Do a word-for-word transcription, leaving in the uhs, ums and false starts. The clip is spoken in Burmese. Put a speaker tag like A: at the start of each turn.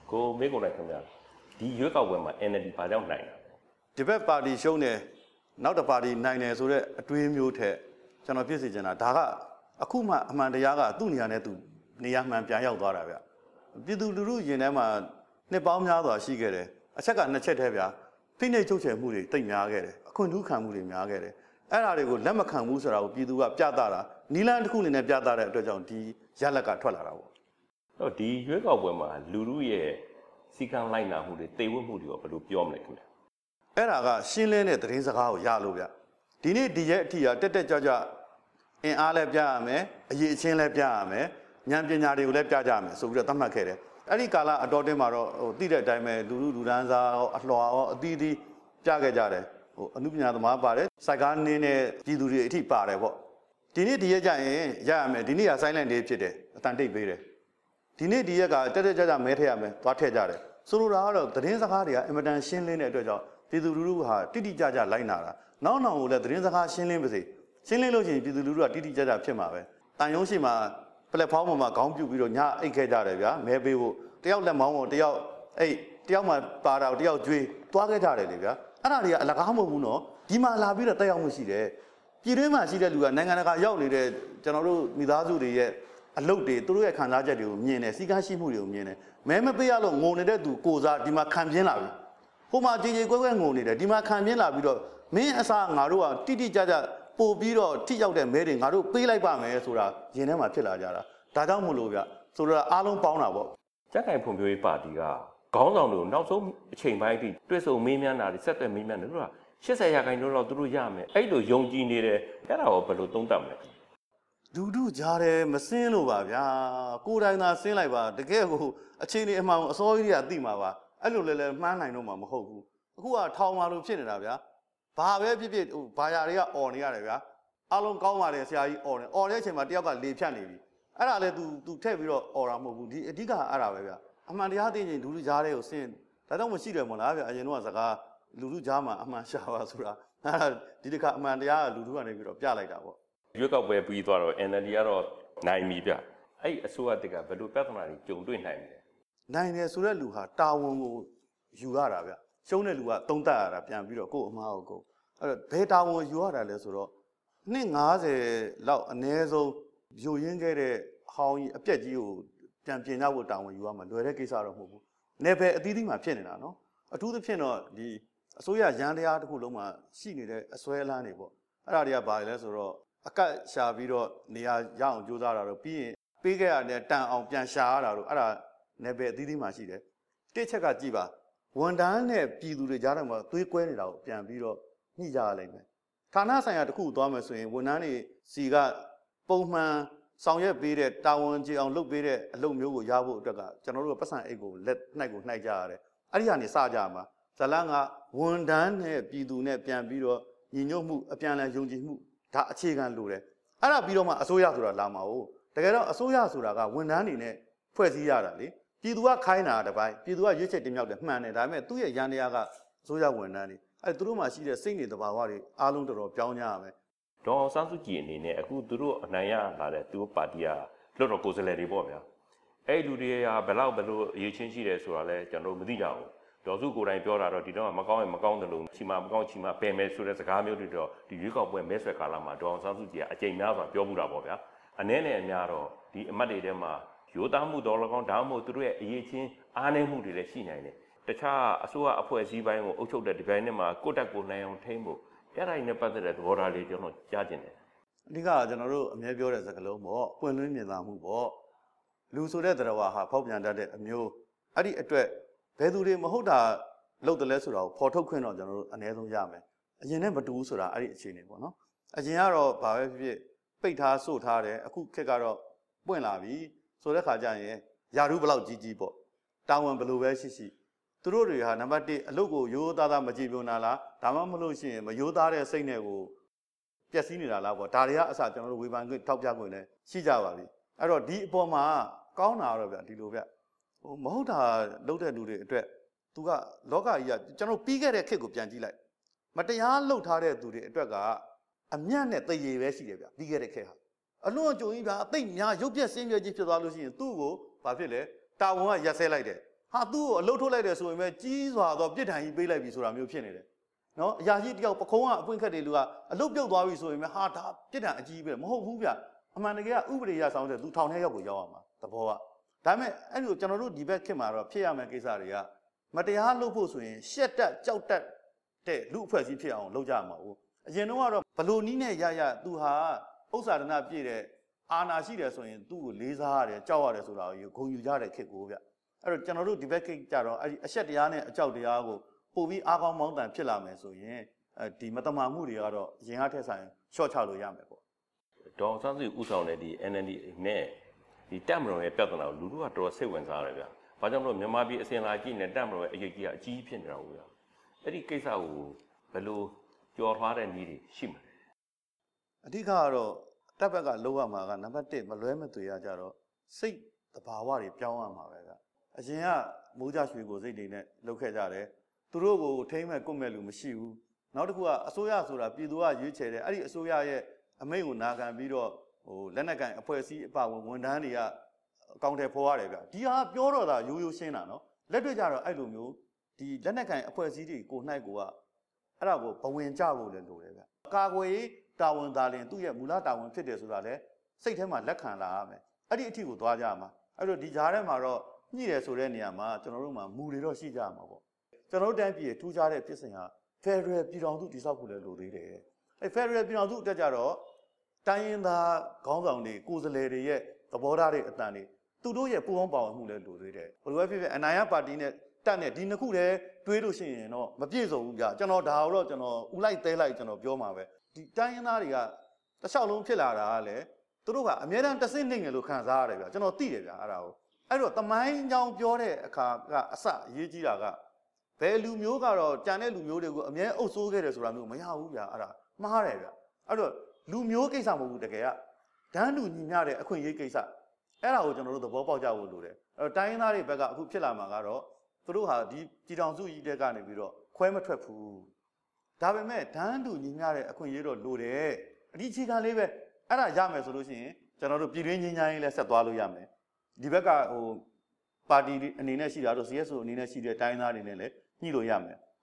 A: ကိုမေးကုန်လိုက်ခင်ဗျာဒီရွေးကောက်ပွဲမှာ N L D ဘာကြောင့်နိုင်တာ
B: ဒီဘက်ပါတီရှုံးတယ်နောက်တစ်ပါတီနိုင်တယ်ဆိုတဲ့အတွေးမျိုးထက်ကျွန်တော်ဖြစ်စီချင်တာဒါကအခုမှအမှန်တရားကသူ့နေရာနဲ့သူနေရာမှန်ပြန်ရောက်သွားတာဗျပြည်သူလူထုရင်ထဲမှာနှစ်ပေါင်းများစွာရှိခဲ့တယ်အချက်ကနှစ်ချက်တည်းဗျာဖိနှိပ်ချုပ်ချယ်မှုတွေတိတ်များခဲ့တယ်အခွင့်ထူးခံမှုတွေများခဲ့တယ်အဲ့ဒါတွေကိုလက်မခံဘူးဆိုတာကိုပြည်သူကပြသတာနီလန်းတစ်ခုအနေနဲ့ပြသတဲ့အတွက်ကြောင့်ဒီရလက်ကထွက်လာတာပေါ့
A: တော့ဒီရွေးကောက်ပွဲမှာလူထုရဲ့စီကံလိုက်နာမှုတွေတိတ်ဝတ်မှုတွေရောဘယ်လိုပြောမလဲခင်ဗျ
B: အဲ့ဒါကရှင်းလင်းတဲ့သတင်းစကားကိုရလို့ဗျဒီနေ့ဒီရဲ့အထီကတက်တက်ကြွကြွအင်အားလည်းပြရမယ်အရေးအချင်းလည်းပြရမယ်ဉာဏ်ပညာတွေကိုလည်းပြကြမယ်ဆိုပြီးတော့သတ်မှတ်ခဲ့တယ်အဲ့ဒီကာလအတော်တင်းမှာတော့ဟိုသိတဲ့အတိုင်းပဲလူလူလူဒန်းစားရောအလွှာရောအသီးသီးပြခဲ့ကြတယ်ဟိုအနုပညာသမားပါတယ်စိုက်ကားနင်းတဲ့ပြည်သူတွေအထိပါတယ်ပေါ့ဒီနေ့ဒီရက်ကြရင်ရရမယ်ဒီနေ့က silent day ဖြစ်တယ်အတန်တိတ်ပေးတယ်ဒီနေ့ဒီရက်ကတက်တက်ကြွကြွမဲထည့်ရမယ်သွားထည့်ကြတယ်ဆိုလိုတာကတော့သတင်းစကားတွေကအင်မတန်ရှင်းလင်းတဲ့အတွက်ကြောင့်ပြည်သူလူထုဟာတိတိကျကျလိုက်နာတာနောက်နောက်ကိုလည်းသတင်းစကားရှင်းလင်းပါစေရှင်းလင်းလို့ရှိရင်ပြည်သူလူထုကတိတိကျကျဖြစ်မှာပဲတန်ရုံးရှိမှာပလက်ဖောင်းပေါ်မှာခေါင်းပြုတ်ပြီးတော့ညအိတ်ခဲ့ကြတယ်ဗျာမဲပေးဖို့တယောက်လက်မောင်းပေါ်တယောက်အဲ့တယောက်မှပါတာတယောက်ကျွေးသွားခဲ့ကြတယ်လေဗျာအဲ့ဒါတွေကအလကားမဟုတ်ဘူးနော်ဒီမှာလာပြီးတော့တက်ရောက်မှုရှိတယ်ပြည်တွင်းမှာရှိတဲ့လူကနိုင်ငံတကာရောက်နေတဲ့ကျွန်တော်တို့မိသားစုတွေရဲ့အလုပ်တွေသူတို့ရဲ့ခံစားချက်တွေကိုမြင်တယ်စီကားရှိမှုတွေကိုမြင်တယ်မဲမပေးရလို့ငုံနေတဲ့သူကိုစားဒီမှာခံပြင်းလာပြီဟိုမှာကြေကြေကွဲကွဲငုံနေတယ်ဒီမှာခံပြင်းလာပြီးတော့မင်းအစားငါတို့ကတိတိကျကျပို့ပြီးတော့ထိရောက်တဲ့မဲတွေငါတို့ပေးလိုက်ပါမယ်ဆိုတာရင်ထဲမှာဖြစ်လာကြတာဒါကြောင့်မို့လို့ဗျဆိုတော့အားလုံးပေါင်းတာပေါ့
A: ကြက်ကိုင်ဖွံ့ဖြိုးရေးပါတီကခေါင်းဆောင်တို့နောက်ဆုံးအချိန်ပိုင်းထိတွေ့ဆုံမေးမြန်းတာတွေဆက်သွယ်မေးမြန်းတယ်တို့က၈၀ရာခိုင်နှုန်းတော့သူတို့ရမယ်အဲ့လိုယုံကြည်နေတယ်အဲ့ဒါကိုဘယ်လိုသုံးသပ်မလဲ
B: ဒူးဒူးကြားတယ်မစင်းလို့ပါဗျာကိုယ်တိုင်သာဆင်းလိုက်ပါတကယ်ကိုအချိန်ကြီးအမှန်အစောကြီးတွေကသိမှာပါအဲ့လိုလဲလဲမှန်းနိုင်တော့မှာမဟုတ်ဘူးအခုကထောင်ပါလို့ဖြစ်နေတာဗျာဘာပဲဖြစ်ဖြစ်ဟိုဘာယာတွေကអော်နေရတယ်ဗျာအားလုံးကောင်းပါတယ်ဆရာကြီးអော်တယ်អော်တဲ့အချိန်မှာတယောက်ကလေဖြတ်နေပြီအဲ့ဒါလဲ तू तू ထည့်ပြီးတော့អော်တာမဟုတ်ဘူးဒီအဓိကအဲ့ဒါပဲဗျာအမှန်တရားသိရင်ဒူးဒူးကြားတဲ့ကိုဆင်းဒါတော့မရှိတယ်မို့လားဗျာအရင်တော့စကားလူလူကြားမှာအမှန်ရှာပါဆိုတာအဲ့ဒါဒီတစ်ခါအမှန်တရားကလူလူကနေပြီးတော့ပြလိုက်တာပေါ့
A: ရွေးကောက်ပွဲပြီးသွားတော့ N L D ကတော့နိုင်ပြီဗျအဲ့အစိုးရတက်ကဘယ်လိုပြဿနာတွေကြုံတွေ့နိုင်လဲ
B: နိုင်တယ်ဆိုတဲ့လူဟာတာဝန်ကိုယူရတာဗျရှုံးတဲ့လူကသုံးသပ်ရတာပြန်ပြီးတော့ကိုယ့်အမှားကိုကိုအဲ့တော့ဘယ်တာဝန်ယူရတာလဲဆိုတော့နှစ်၅၀လောက်အနည်းဆုံးယူရင်းခဲ့တဲ့ဟောင်းကြီးအပြက်ကြီးကိုပြန်ပြင်ကြဖို့တာဝန်ယူရမှာလွယ်တဲ့ကိစ္စတော့မဟုတ်ဘူးနေပဲအသီးသီးမှာဖြစ်နေတာနော်အထူးသဖြင့်တော့ဒီအစိုးရရန်တရားတစ်ခုလုံးမှာရှိနေတဲ့အစွဲအလန်းတွေပေါ့အဲ့ဒါတွေကဘာလဲဆိုတော့အကတ်ရှာပြီးတော့နေရာရအောင်ကြိုးစားတာတော့ပြီးရင်ပေးခဲ့ရတဲ့တန်အောင်ပြန်ရှာရတာတော့အဲ့ဒါနေပဲအသီးသီးမှာရှိတယ်တစ်ချက်ကကြည့်ပါဝန်တန်းနဲ့ပြည်သူတွေကြားထဲမှာသွေးကွဲနေတာကိုပြန်ပြီးတော့ညှိကြရလိမ့်မယ်ဌာနဆိုင်ရာတစ်ခုသွားမယ်ဆိုရင်ဝန်ထမ်းတွေစီကပုံမှန်ဆောင်ရွက်ပေးတဲ့တာဝန်ကျေအောင်လုပ်ပေးတဲ့အလုပ်မျိုးကိုရဖို့အတွက်ကကျွန်တော်တို့ကပတ်စံအိတ်ကိုလက်နှိုက်ကိုနှိုက်ကြရတယ်အဲ့ဒီကနေစကြမှာဇလန်းကဝန်တန်းနဲ့ပြည်သူနဲ့ပြန်ပြီးတော့ညီညွတ်မှုအပြန်အလှန်ယုံကြည်မှုဒါအခြေခံလိုတယ်အဲ့ဒါပြီးတော့မှအစိုးရဆိုတာလာမှာဟုတ်တကယ်တော့အစိုးရဆိုတာကဝန်ထမ်းတွေနဲ့ဖွဲ့စည်းရတာလေပြည်သူကခိုင်းတာတပိုင်းပြည်သူကရွေးချယ်တင်မြှောက်တယ်မှန်တယ်ဒါပေမဲ့သူ့ရဲ့ရန်တရားကအစိုးရဝန်ထမ်းတွေအဲ့သူတို့မှရှိတဲ့စိတ်နေတဘာဝတွေအားလုံးတော်တော်ပြောင်းကြရမယ်
A: ဒေါ်အောင်ဆန်းစုကြည်အနေနဲ့အခုသူတို့အနိုင်ရလာတဲ့သူတို့ပါတီကလွတ်တော်ကိုယ်စားလှယ်တွေပေါ့ဗျာအဲ့လူတွေကဘယ်လောက်ဘယ်လိုအရေးချင်းရှိတယ်ဆိုတာလဲကျွန်တော်မသိကြဘူးဒေါ်စုကိုယ်တိုင်ပြောတာတော့ဒီတော့မကောင်းရင်မကောင်းတယ်လို့ချီမမကောင်းချီမပယ်မယ်ဆိုတဲ့စကားမျိုးတွေတော့ဒီရွေးကောက်ပွဲမဲဆွယ်ကာလမှာဒေါ်အောင်ဆန်းစုကြည်ကအကြိမ်များစွာပြောမှုတာပေါ့ဗျာအနည်းနဲ့အများတော့ဒီအမတ်တွေထဲမှာရိုးသားမှုတော်လကောင်းဒါမှမဟုတ်သူတို့ရဲ့အရေးချင်းအားနည်းမှုတွေလည်းရှိနိုင်တယ်တခြားအစိုးရအဖွဲ့အစည်းပိုင်းကိုအုပ်ချုပ်တဲ့ဒီပိုင်းနဲ့မှာကိုတက်ကိုနိုင်အောင်ထိန်းဖို့အဲ့ဒါနဲ့ပတ်သက်တဲ့သဘောထားလေးကျွန်တော်ကြားကျင်တယ်
B: အဓိကကျွန်တော်တို့အများပြောတဲ့စကားလုံးပေါ့ပွင့်လင်းမြင်သာမှုပေါ့လူဆိုတဲ့တရားဝါဟာဖောက်ပြန်တတ်တဲ့အမျိုးအဲ့ဒီအတွက်ဘယ်သူတွေမဟုတ်တာလုပ်တယ်လဲဆိုတာကိုဖော်ထုတ်ခွင့်တော့ကျွန်တော်တို့အနည်းဆုံးရမယ်အရင်နဲ့မတူဘူးဆိုတာအဲ့ဒီအခြေအနေပေါ့နော်အရင်ကတော့ဘာပဲဖြစ်ဖြစ်ပိတ်ထားစို့ထားတယ်အခုခေတ်ကတော့ပွင့်လာပြီဆိုတဲ့ခါကျရင်ယာရုဘလောက်ကြီးကြီးပေါ့တာဝန်ဘယ်လိုပဲရှိရှိသူတို့တွေဟာနံပါတ်တစ်အလုပ်ကိုရိုးသားသားမကြည့်ပြုံတာလားဒါမှမဟုတ်ရှင်မရိုးသားတဲ့စိတ်နဲ့ကိုပျက်စီးနေတာလားပေါ့ဒါတွေကအစကျွန်တော်တို့ဝေဖန်ခွင့်ထောက်ပြခွင့်လည်းရှိကြပါပြီအဲ့တော့ဒီအပေါ်မှာကောင်းတာတော့ဗျဒီလိုဗျဟိုမဟုတ်တာလုပ်တဲ့လူတွေအတွက်သူကလောကကြီးကကျွန်တော်ပြီးခဲ့တဲ့ခေတ်ကိုပြန်ကြည့်လိုက်မတရားလှုပ်ထားတဲ့သူတွေအတွက်ကအမျက်နဲ့တရေပဲရှိတယ်ဗျပြီးခဲ့တဲ့ခေတ်ဟာအလွန်အကျွံကြီးဗျာအသိများရုပ်ပြက်စင်းပြက်ကြီးဖြစ်သွားလို့ရှိရင်သူ့ကိုဘာဖြစ်လဲတာဝန်ကရက်ဆဲလိုက်တယ်ဟာသူ့ကိုအလုတ်ထုတ်လိုက်တယ်ဆိုရင်ပဲကြီးစွာသောပြစ်ဒဏ်ကြီးပေးလိုက်ပြီဆိုတာမျိုးဖြစ်နေတယ်နော်အရာရှိတယောက်ပခုံးကအပွင့်ခတ်တဲ့လူကအလုတ်ပြုတ်သွားပြီဆိုရင်ပဲဟာဒါပြစ်ဒဏ်အကြီးပဲမဟုတ်ဘူးဗျအမှန်တကယ်ကဥပဒေရဆောင်တဲ့သူထောင်ထဲရောက်ကိုရောက်ရမှာသဘောကဒါပေမဲ့အဲ့လိုကျွန်တော်တို့ဒီဘက်ခေတ်မှာတော့ဖြစ်ရမယ့်ကိစ္စတွေကမတရားလုပ်ဖို့ဆိုရင်ရှက်တက်ကြောက်တက်တဲ့လူအဖွဲ့အစည်းဖြစ်အောင်လုပ်ကြမှာဟုတ်အရင်တော့ကတော့ဘလို့နီးနဲ့ရရသူဟာဥစ္စာဒနာပြည့်တဲ့အာဏာရှိတယ်ဆိုရင်သူ့ကိုလေးစားရတယ်ကြောက်ရတယ်ဆိုတာကိုဂုဏ်ယူကြတဲ့ခေတ်ကိုဗျအဲ့တော့ကျွန်တော်တို့ဒီဘက်ခေတ်ကြတော့အဲ့ဒီအရှက်တရားနဲ့အကြောက်တရားကိုပို့ပြီးအားကောင်းမောင်းတန်ဖြစ်လာမယ်ဆိုရင်အဲဒီမတမာမှုတွေကတော့အရင်ကထက်ဆိုင်ရှော့ချလို့ရမယ်ပေါ့
A: ဒေါအောင်ဆန်းစုဥဆောင်တဲ့ဒီ N L D နဲ့ဒီတပ်မတော်ရဲ့ပြဿနာကိုလူတို့ကတော်တော်စိတ်ဝင်စားရတယ်ဗျာ။ဘာကြောင့်မလို့မြန်မာပြည်အစဉ်လာကြည့်နေတပ်မတော်ရဲ့အရေးကြီးကအကြီးဖြစ်နေတာဟုတ်ဗျာ။အဲ့ဒီကိစ္စကိုဘယ်လိုကြော်ထွားတဲ့နည်းတွေရှိမှာလဲ
B: ။အဓိကကတော့တပ်ဘက်ကလုံးဝမှာကနံပါတ်၁မလွဲမသွေရကြတော့စိတ်တဘာဝတွေပြောင်းရမှာပဲဗျ။အရင်ကမိုးကြရွှေကိုစိတ်တွေနဲ့လှုပ်ခဲ့ကြတယ်။သူတို့ကိုထိမ့်မဲ့ကွတ်မဲ့လူမရှိဘူး။နောက်တစ်ခုကအစိုးရဆိုတာပြည်သူကရွေးချယ်တယ်။အဲ့ဒီအစိုးရရဲ့အမိန့်ကိုနာခံပြီးတော့ဟိုလက်နက်ကန်အဖွဲ့အစည်းအပဝန်ဝန်ထမ်းတွေကအကောင့်ထဲဖော်ရတယ်ဗျဒီဟာပြောတော့တာရိုးရိုးရှင်းတာနော်လက်တွေ့ကြတော့အဲ့လိုမျိုးဒီလက်နက်ကန်အဖွဲ့အစည်းတွေကိုနှိုက်ကိုကအဲ့ဒါကိုဘဝင်ကြဖို့လည်းလိုတယ်ဗျကာကွယ်ရေးတာဝန်သားလင်သူ့ရဲ့မူလတာဝန်ဖြစ်တယ်ဆိုတာလည်းစိတ်ထဲမှာလက်ခံလာရမယ်အဲ့ဒီအထီကိုသွားကြမှာအဲ့တော့ဒီကြားထဲမှာတော့ညှိတယ်ဆိုတဲ့နေရာမှာကျွန်တော်တို့မှာမူတွေတော့ရှိကြမှာပေါ့ကျွန်တော်တို့တိုင်းပြည်ထူးခြားတဲ့ဖြစ်စဉ်ဟာ Federal ပြည်ထောင်စုတည်ဆောက်ဖို့လည်းလိုသေးတယ်အဲ့ Federal ပြည်ထောင်စုအတွက်ကြတော့တိုင်းရင်းသားခေါင်းဆောင်တွေကိုယ်စားလှယ်တွေရဲ့သဘောထားတွေအတန်တွေသူတို့ရဲ့ပူးပေါင်းပါဝင်မှုလည်းလိုသေးတယ်ဘယ်လိုပဲဖြစ်ဖြစ်အနိုင်ရပါတီနဲ့တက်နဲ့ဒီနှစ်ခုတည်းတွေးလို့ရှိရင်တော့မပြည့်စုံဘူးကြာကျွန်တော်ဒါတော့ကျွန်တော်ဥလိုက်သေးလိုက်ကျွန်တော်ပြောမှာပဲဒီတိုင်းရင်းသားတွေကတစ်လျှောက်လုံးဖြစ်လာတာကလည်းသူတို့ကအများအားတစ်စင်းနေငယ်လို့ခံစားရတယ်ဗျာကျွန်တော်သိတယ်ဗျာအဲ့ဒါကိုအဲ့တော့တမိုင်းကြောင်ပြောတဲ့အခါကအစအရေးကြီးတာကဘယ်လူမျိုးကတော့ကြံတဲ့လူမျိုးတွေကိုအမြဲအုပ်စိုးခဲ့တယ်ဆိုတာမျိုးမရဘူးဗျာအဲ့ဒါမှားတယ်ဗျာအဲ့တော့လူမျိုးကိစ္စမဟုတ်ဘူးတကယ်ကဒန်းလူညီမျှတဲ့အခွင့်အရေးကိစ္စအဲ့ဒါကိုကျွန်တော်တို့သဘောပေါက်ကြဖို့လိုတယ်အဲ့တော့တိုင်းရင်းသားတွေဘက်ကအခုဖြစ်လာမှာကတော့သူတို့ဟာဒီပြည်ထောင်စုကြီးတဲ့ကနေပြီးတော့ခွဲမထွက်ဘူးဒါပေမဲ့ဒန်းလူညီမျှတဲ့အခွင့်အရေးတော့လိုတယ်အဒီအခြေခံလေးပဲအဲ့ဒါရမယ်ဆိုလို့ရှိရင်ကျွန်တော်တို့ပြည်တွင်းငြိမ်းချမ်းရေးလည်းဆက်သွားလို့ရမယ်ဒီဘက်ကဟိုပါတီအနေနဲ့ရှိတာတော့ C S O အနေနဲ့ရှိတဲ့တိုင်းသားတွေနဲ့လည်းညှိလို့ရမယ်